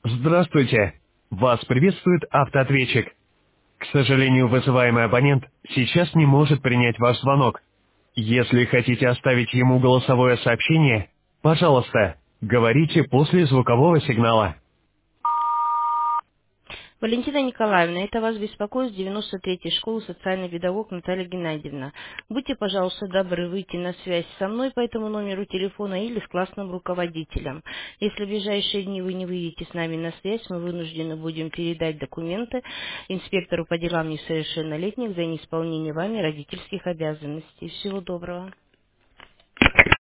Здравствуйте. Вас приветствует автоответчик. К сожалению, вызываемый абонент сейчас не может принять ваш звонок. Если хотите оставить ему голосовое сообщение, пожалуйста, говорите после звукового сигнала. Валентина Николаевна, это вас беспокоит с 93-й школы социальный педагог Наталья Геннадьевна. Будьте, пожалуйста, добры выйти на связь со мной по этому номеру телефона или с классным руководителем. Если в ближайшие дни вы не выйдете с нами на связь, мы вынуждены будем передать документы инспектору по делам несовершеннолетних за неисполнение вами родительских обязанностей. Всего доброго.